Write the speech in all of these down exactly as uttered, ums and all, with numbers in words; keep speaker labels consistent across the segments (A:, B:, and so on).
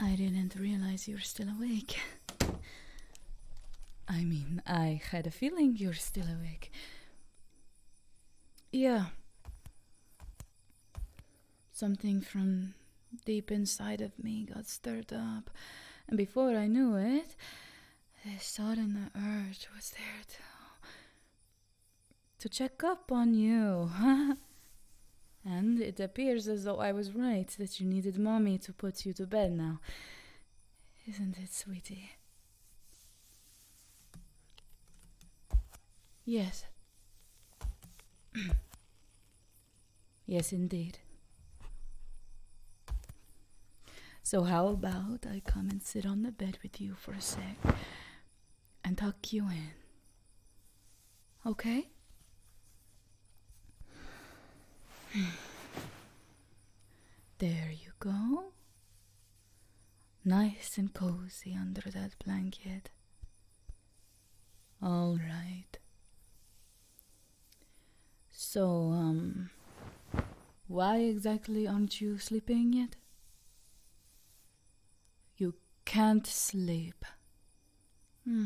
A: I didn't realize you were still awake. I mean, I had a feeling you were still awake. Yeah. Something from deep inside of me got stirred up, and before I knew it, this sudden urge was there to, to check up on you. And it appears as though I was right, that you needed Mommy to put you to bed now. Isn't it, sweetie? Yes. Yes, indeed. So how about I come and sit on the bed with you for a sec and tuck you in? Okay? There you go. Nice and cozy under that blanket. All right. So, um, why exactly aren't you sleeping yet? You can't sleep. Hmm.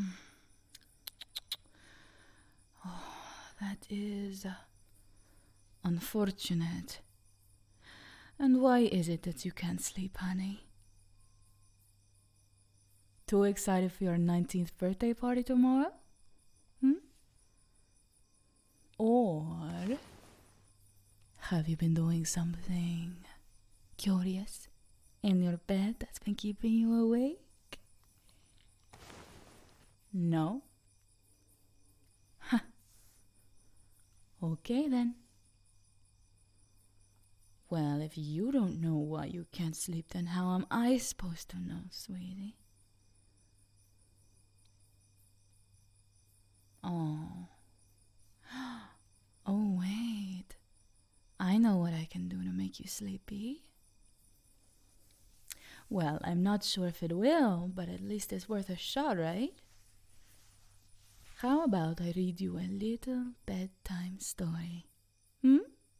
A: Oh, that is uh, unfortunate. And why is it that you can't sleep, honey? Too excited for your nineteenth birthday party tomorrow? Hmm? Or have you been doing something curious in your bed that's been keeping you awake? No? Huh. Okay then. Well, if you don't know why you can't sleep, then how am I supposed to know, sweetie? Oh. Oh, wait. I know what I can do to make you sleepy. Well, I'm not sure if it will, but at least it's worth a shot, right? How about I read you a little bedtime story? Hmm?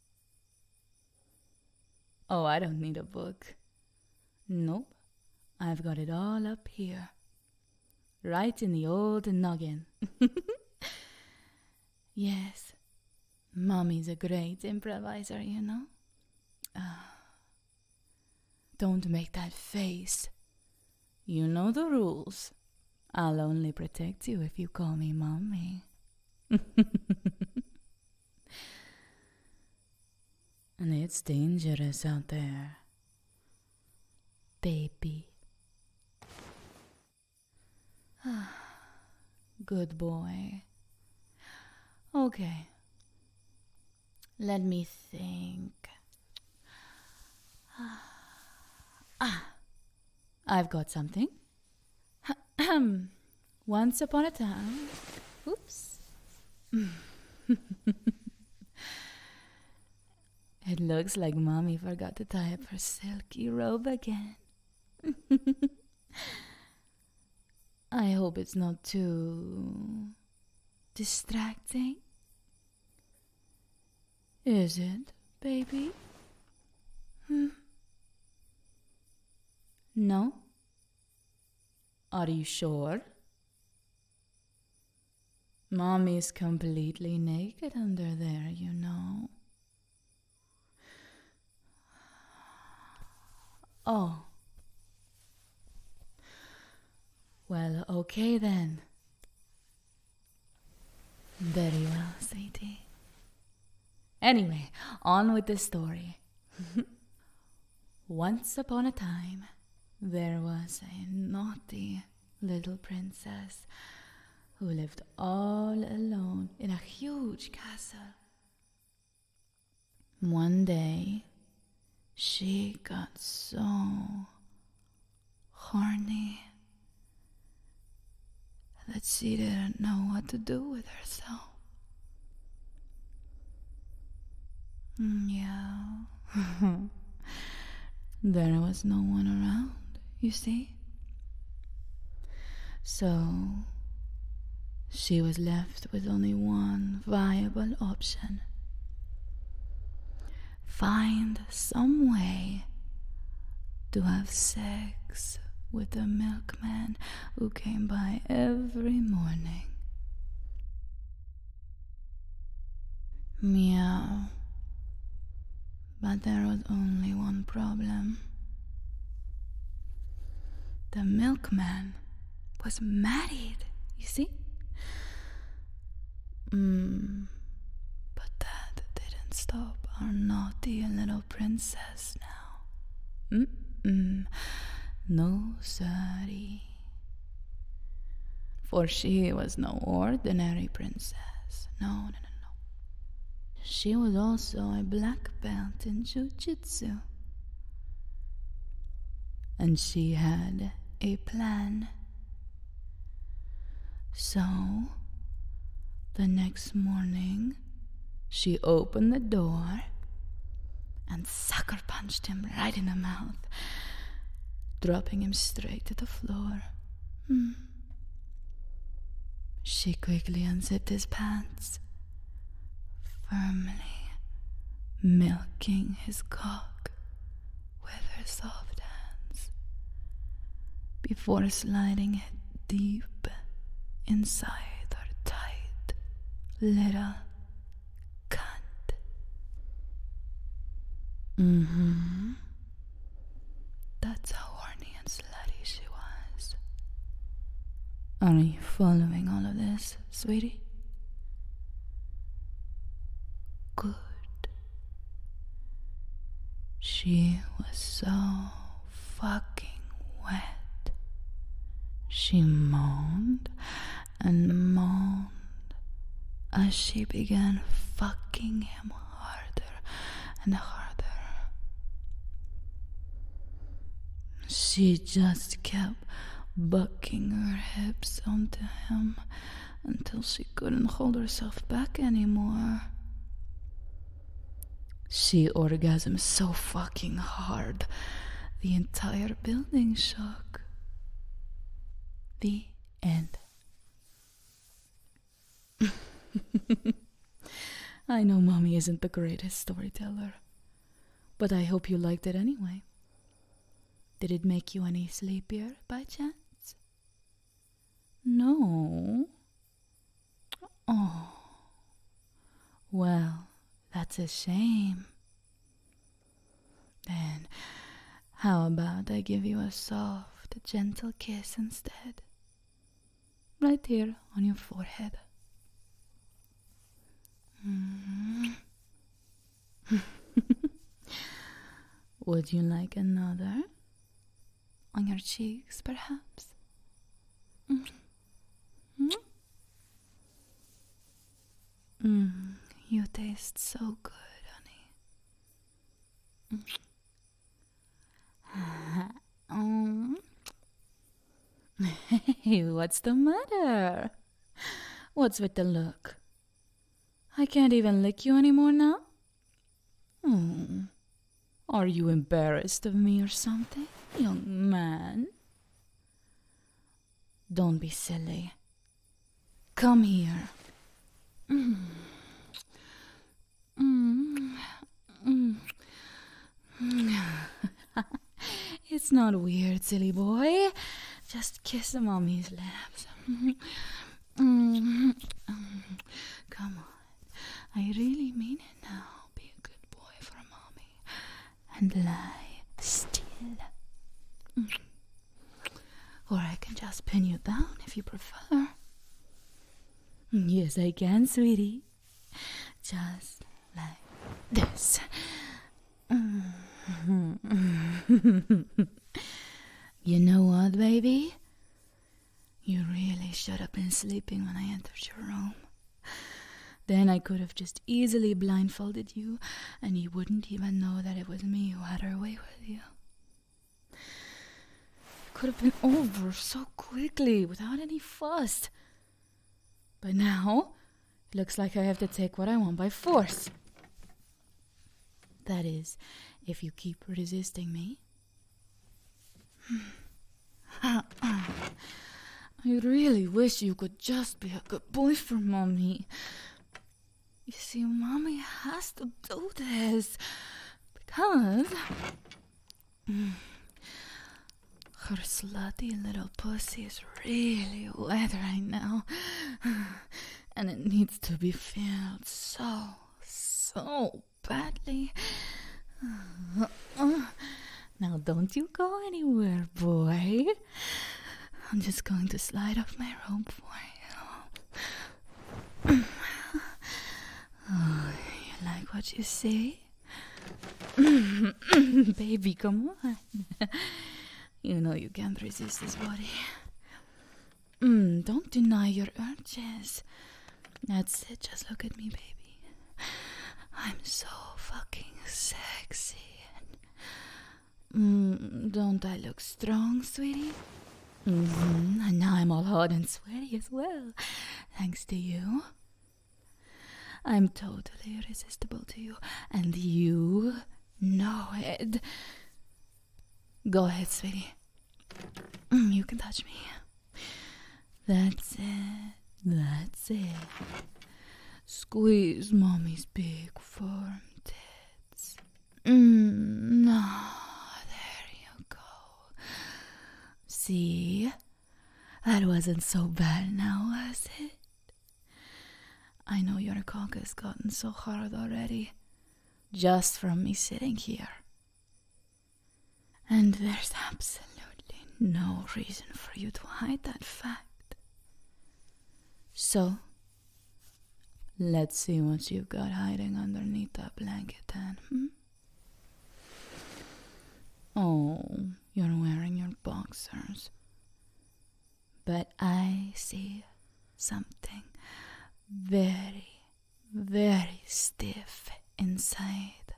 A: Oh, I don't need a book. Nope. I've got it all up here. Right in the old noggin. Yes. Mommy's a great improviser, you know. Uh, don't make that face. You know the rules. I'll only protect you if you call me Mommy. And it's dangerous out there, baby. Good boy. Okay. Let me think. Ah, I've got something. Once upon a time. Oops. It looks like Mommy forgot to tie up her silky robe again. I hope it's not too distracting. Is it, baby? Hmm? No? Are you sure? Mommy's completely naked under there, you know. Oh. Well, okay then. Very well, sweetie. Anyway, on with the story. Once upon a time, there was a naughty little princess who lived all alone in a huge castle. One day, she got so horny that she didn't know what to do with herself. Yeah. There was no one around, you see. So, she was left with only one viable option. Find some way to have sex with the milkman who came by every morning. Meow. But there was only one problem. The milkman was married, you see? Mm, but that didn't stop our naughty little princess now. Mm-mm. No, siree. For she was no ordinary princess. No, no, no, no. She was also a black belt in jujitsu. And she had a plan. So, the next morning, she opened the door and sucker punched him right in the mouth, dropping him straight to the floor. Hmm. She quickly unzipped his pants, firmly milking his cock with her soft hands, before sliding it deep inside her tight little cunt. Mm-hmm. That's how horny and slutty she was. Are you following all of this, sweetie? Good. She was so fucking wet. She moaned and moaned as she began fucking him harder and harder. She just kept bucking her hips onto him until she couldn't hold herself back anymore. She orgasmed so fucking hard, the entire building shook. The end. I know Mommy isn't the greatest storyteller, but I hope you liked it anyway. Did it make you any sleepier by chance? No? Oh. Well, that's a shame. Then, how about I give you a soft, gentle kiss instead? Right here on your forehead. Mm-hmm. Would you like another? On your cheeks, perhaps? Mm-hmm. Mm, you taste so good, honey. Mm. Hey, what's the matter? What's with the look? I can't even lick you anymore now? Hmm. Are you embarrassed of me or something, young man? Don't be silly. Come here. Mm. Mm. Mm. It's not weird, silly boy. Just kiss mommy's lips. Mm. Come on. I really mean it now. Be a good boy for mommy and lie still. Mm. Or I can just pin you down if you prefer. Yes, I can, sweetie. Just like this. You know what, baby? You really should have been sleeping when I entered your room. Then I could have just easily blindfolded you, and you wouldn't even know that it was me who had her way with you. It could have been over so quickly, without any fuss. But now, it looks like I have to take what I want by force. That is, if you keep resisting me. I really wish you could just be a good boy for mommy. You see, mommy has to do this because Her slutty little pussy is really wet right now. And it needs to be filled so, so badly. Now don't you go anywhere, boy. I'm just going to slide off my robe for you. Oh, you like what you see? Baby, come on. You know you can't resist this body. Mm, don't deny your urges. That's it, just look at me, baby. I'm so fucking sexy. Mm, don't I look strong, sweetie? Mm-hmm. And now I'm all hot and sweaty as well, thanks to you. I'm totally irresistible to you, and you know it. Go ahead, sweetie. Mm, you can touch me. That's it. That's it. Squeeze mommy's big firm tits. Mm, no, there you go. See? That wasn't so bad now, was it? I know your cock has gotten so hard already, just from me sitting here. And there's absolutely no reason for you to hide that fact. So, let's see what you've got hiding underneath that blanket then, hmm? Oh, you're wearing your boxers. But I see something very, very stiff inside.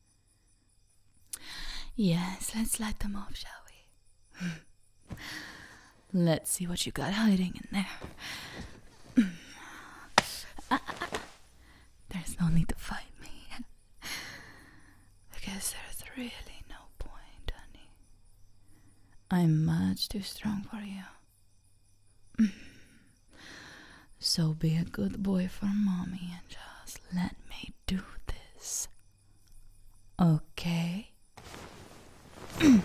A: Yes, let's light them off, shall we? Let's see what you got hiding in there. ah, ah, ah. There's no need to fight me. Because there's really no point, honey. I'm much too strong for you. So be a good boy for mommy and just let me do this. Okay? There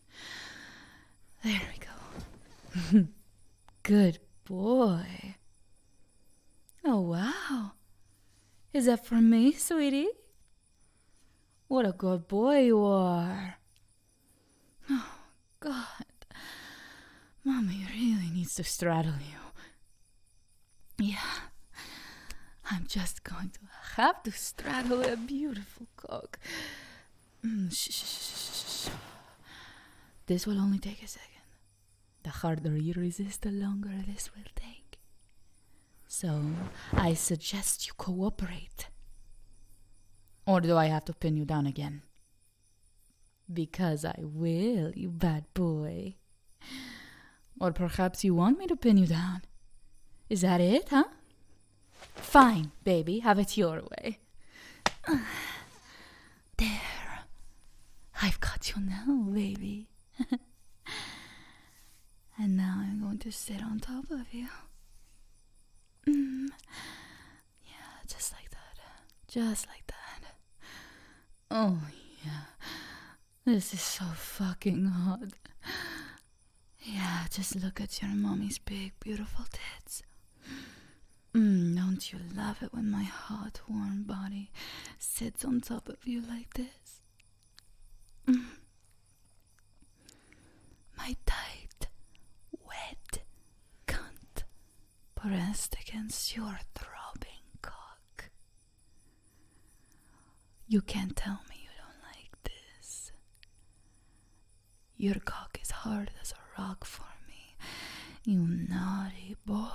A: we go. Good boy. Oh, wow. Is that for me, sweetie? What a good boy you are. Oh, God. Mommy really needs to straddle you. Yeah, I'm just going to have to straddle a beautiful cock. Mm, shh, shh, shh, shh. This will only take a second. The harder you resist, the longer this will take. So, I suggest you cooperate. Or do I have to pin you down again? Because I will, you bad boy. Or perhaps you want me to pin you down. Is that it, huh? Fine, baby, have it your way. There. I've got you now, baby. And now I'm going to sit on top of you. Mm. Yeah, just like that. Just like that. Oh, yeah. This is so fucking hot. Yeah, just look at your mommy's big, beautiful tits. Mm, don't you love it when my hot, warm body sits on top of you like this? Mm. My tight, wet cunt pressed against your throbbing cock. You can't tell me you don't like this. Your cock is hard as a rock for me, you naughty boy.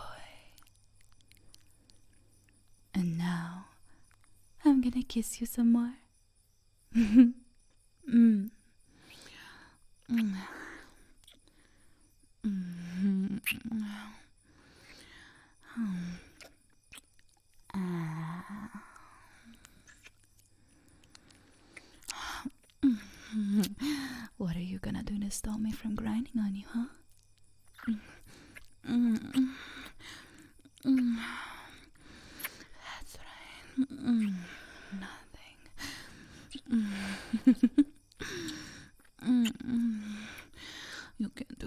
A: And now, I'm gonna kiss you some more. mm. Mm. Mm. Ah. What are you gonna do to stop me from grinding on you, huh? Mm. Mm. That's right. Mm. Nothing. Mm. Mm. You can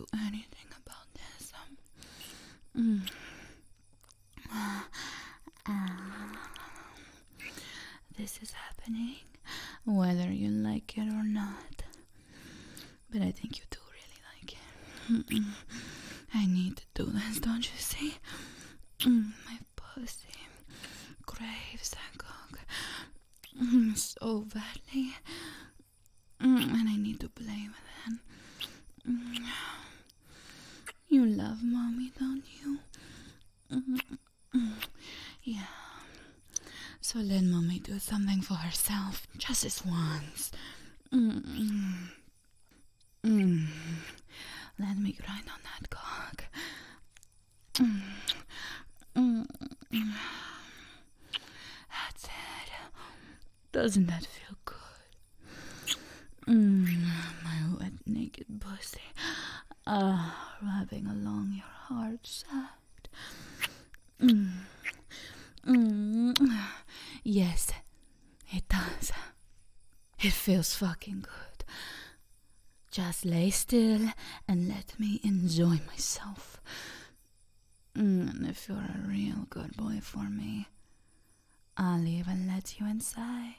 A: But I think you do really like it. Mm-mm. I need to do this, don't you see? Mm, my pussy craves that cock mm, so badly. Mm, and I need to play with it. Mm. You love mommy, don't you? Mm. Yeah. So let mommy do something for herself, just this once. Mm. Mm. Let me grind on that cock. Mm. Mm. That's it. Doesn't that feel good? Mm. My wet, naked pussy. Ah, uh, rubbing along your hard side. Mm. Mm. Yes, it does. It feels fucking good. Just lay still and let me enjoy myself. Mm, and if you're a real good boy for me, I'll even let you inside.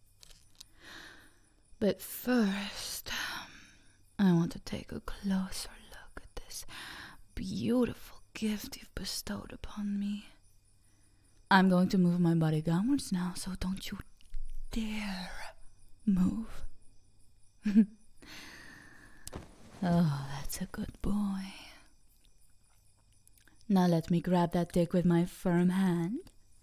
A: But first, I want to take a closer look at this beautiful gift you've bestowed upon me. I'm going to move my body downwards now, so don't you dare move. Oh, that's a good boy. Now let me grab that dick with my firm hand.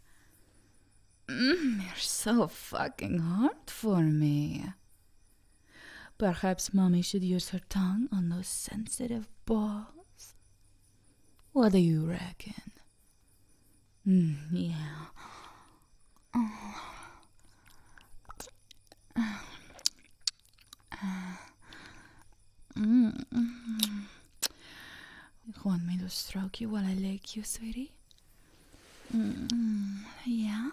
A: Mm, you're so fucking hard for me. Perhaps mommy should use her tongue on those sensitive balls. What do you reckon? Mm, yeah. Oh. Mm, mm. You want me to stroke you while I lick you, sweetie? Mm, mm, yeah?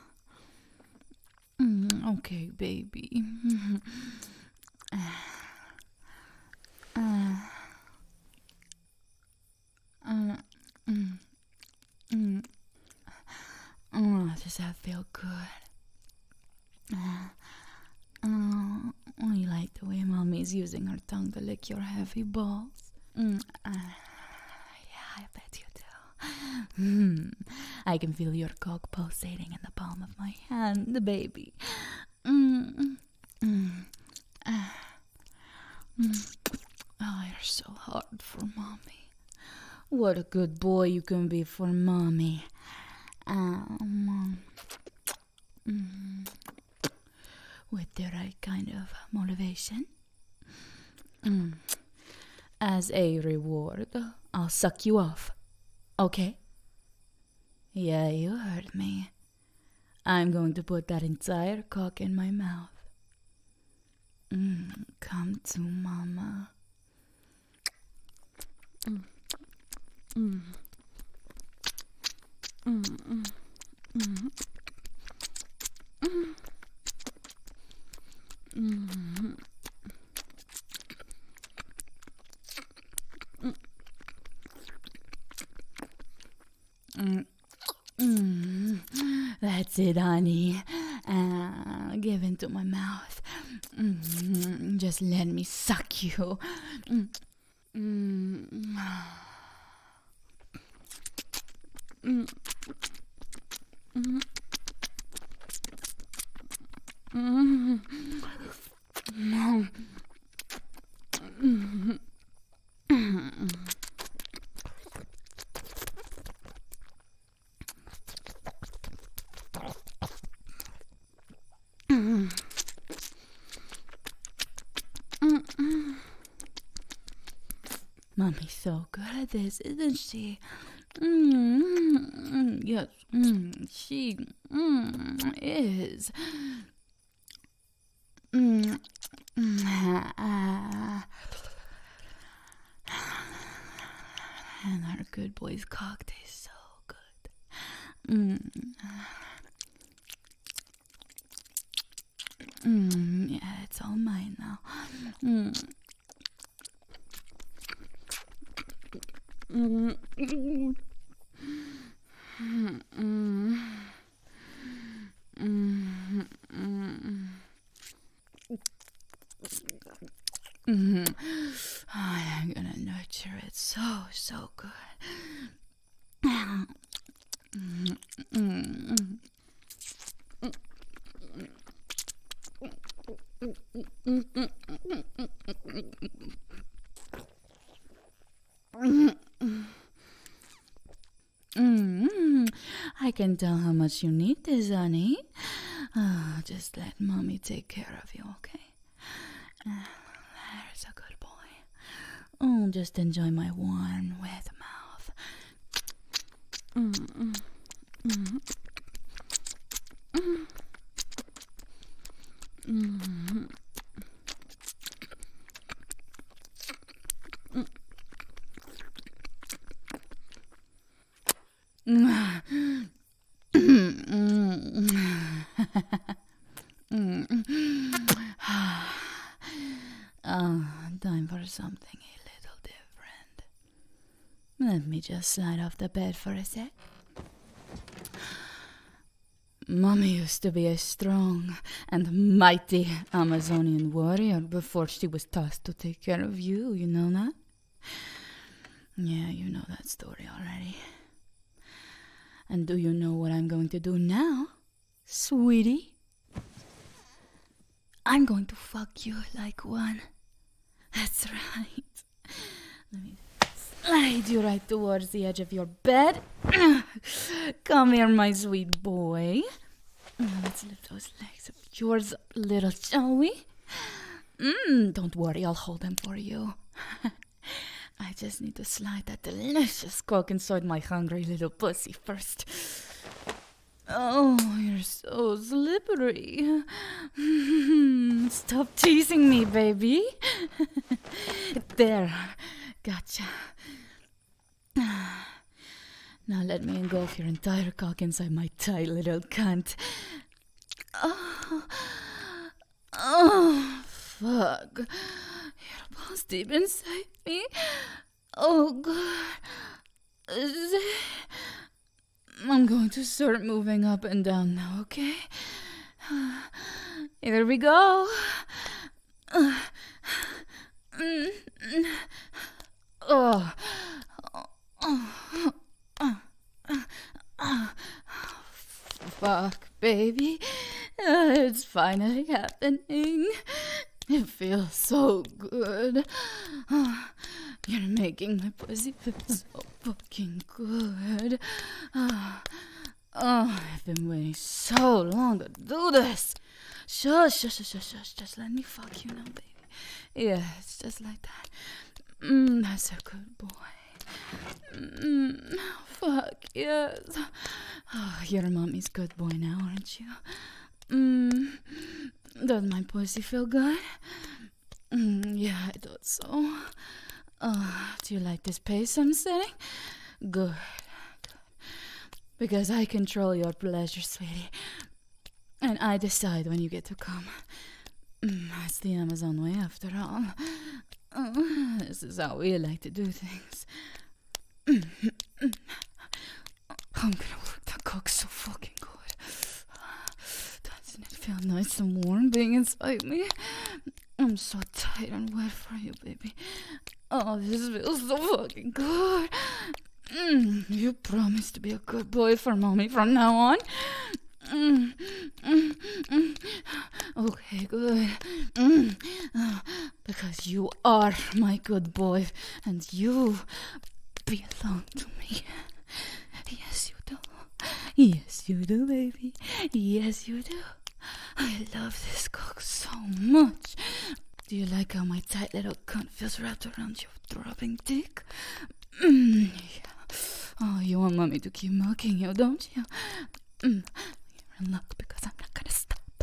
A: Mm, okay, baby. Mm, uh, uh, uh, mm, mm. Oh, does that feel good? Uh, oh, I like the way mommy's using her tongue to lick your heavy balls. Mm, uh, yeah, I bet you do. Mm, I can feel your cock pulsating in the palm of my hand, baby. Mm, mm, uh, mm. Oh, you're so hard for mommy. What a good boy you can be for mommy. Um, mm, with the right kind of motivation. Mm. As a reward, I'll suck you off. Okay? Yeah, you heard me. I'm going to put that entire cock in my mouth. Mm, come to mama. Mm. Mm. Mm, mm, mm. Mm. Mm. Mm. Mm. That's it, honey. Uh, give into my mouth. Mm. Just let me suck you. Mm. Mm. Mm. Mm. Mm. No. Mm. Mm. Mm. Mm. Mommy's so good at this, isn't she? Mm. Yes, mm. she mm. is. Mm. Mm. And our good boy's cock tastes so good. Mm. Mm, yeah, it's all mine now. Mm. Mm. Mm. Mm. Mm. Mm. Mm. I'm gonna nurture it so, so good. Mm, I can tell how much you need this, honey. Oh, just let mommy take care of you, okay? Uh, there's a good boy. Oh, just enjoy my warm, wet mouth. Mm, mm, mm. Mm. Mm. Oh, time for something a little different. Let me just slide off the bed for a sec. Mommy used to be a strong and mighty Amazonian warrior before she was tasked to take care of you, you know that? Yeah, you know that story already. And do you know what I'm going to do now, sweetie? I'm going to fuck you like one. That's right. Let me slide you right towards the edge of your bed. Come here, my sweet boy. Now let's lift those legs of yours a little, shall we? Mm, don't worry, I'll hold them for you. I just need to slide that delicious cock inside my hungry little pussy first. Oh, you're so slippery. Stop teasing me, baby. There, gotcha. Now let me engulf your entire cock inside my tight little cunt. Oh, oh, fuck. Your balls deep inside me. Oh, God. I'm going to start moving up and down now, okay? Here we go. Oh. Fuck, baby. Uh, it's finally happening. It feels so good. Uh, you're making my pussy feel so fucking good. Uh, oh, I've been waiting so long to do this. Shush, shush, shush, shush, shush. Just let me fuck you now, baby. Yeah, it's just like that. Mm, that's a good boy. Mm, fuck, yes. Oh, you're mommy's good boy now, aren't you? Mm, does my pussy feel good? Mm, yeah, I thought so. Oh, do you like this pace I'm setting? Good. Good. Because I control your pleasure, sweetie. And I decide when you get to come. Mm, that's the Amazon way, after all. Oh, this is how we like to do things. Mm, mm, mm. I'm gonna work that cock so fucking good. Doesn't it feel nice and warm being inside me? I'm so tight and wet for you, baby. Oh, this feels so fucking good. Mm, you promise to be a good boy for mommy from now on? Mm, mm, mm. Okay, good. Mm. Uh, because you are my good boy, and you belong to me. Yes, you do. Yes, you do, baby. Yes, you do. I love this cock so much. Do you like how my tight little cunt feels wrapped around your throbbing dick? Mm, yeah. Oh, you want mommy to keep milking you, don't you? Mm. You're in luck because I'm not gonna stop.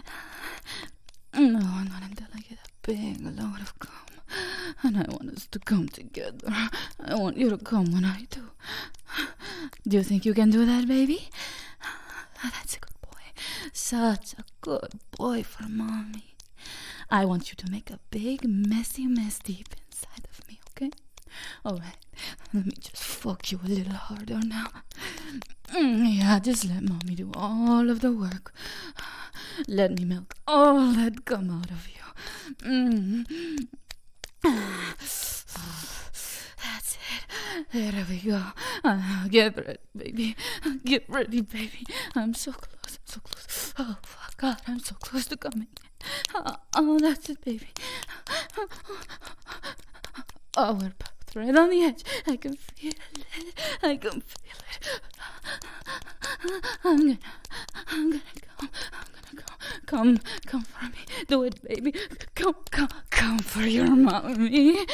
A: No, not until I get a big load of cum. And I want us to come together. I want you to come when I do. Do you think you can do that, baby? Oh, that's a good boy. Such a good boy for mommy. I want you to make a big, messy mess deep inside of me, okay? Alright, let me just fuck you a little harder now. Mm, yeah, just let mommy do all of the work. Let me milk all that cum out of you. Mm. There we go. Uh, get ready, baby. Get ready, baby. I'm so close. I'm so close. Oh, fuck, God, I'm so close to coming. Oh, oh, that's it, baby. Oh, we're both right on the edge. I can feel it. I can feel it. I'm gonna, I'm gonna come. I'm gonna come. Come, come for me. Do it, baby. Come, come, come for your mommy.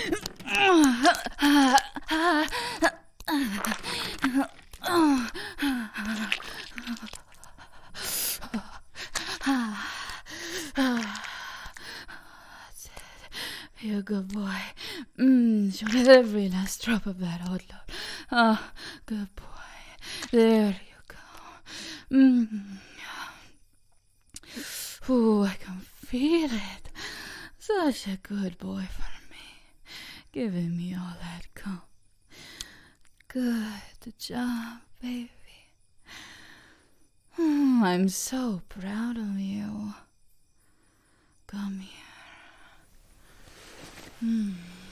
A: You're a good boy. Mm, show it every last drop of that hot love. Ah, good boy. There you go. Mm. Ooh, I can feel it. Such a good boy for me. Giving me all that cum. Good job, baby. Mm, I'm so proud of you. Come here. Mm.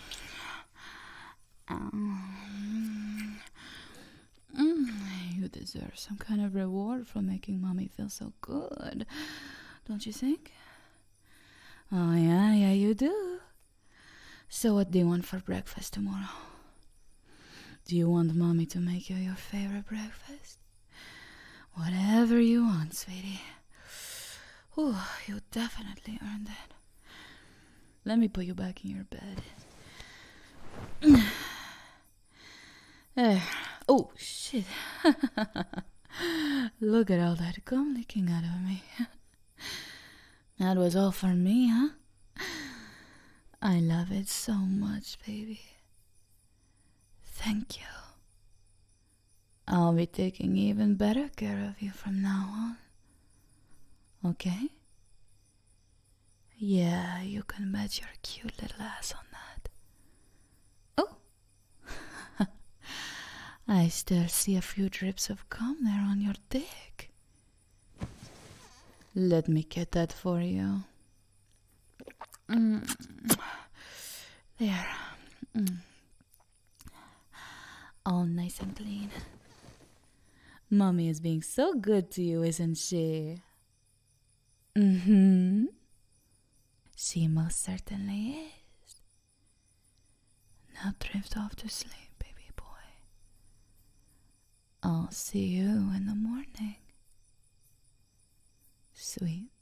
A: Um, mm, you deserve some kind of reward for making mommy feel so good, don't you think? Oh, yeah, yeah, you do. So what do you want for breakfast tomorrow? Do you want mommy to make you your favorite breakfast? Whatever you want, sweetie. Ooh, you definitely earned it. Let me put you back in your bed. There. Oh, shit. Look at all that cum leaking out of me. That was all for me, huh? I love it so much, baby. Thank you. I'll be taking even better care of you from now on. Okay? Yeah, you can bet your cute little ass on that. Oh! I still see a few drips of cum there on your dick. Let me get that for you. Mm. There. Mm. All nice and clean. Mommy is being so good to you, isn't she? Mm-hmm. She most certainly is. Now drift off to sleep, baby boy. I'll see you in the morning. Sweet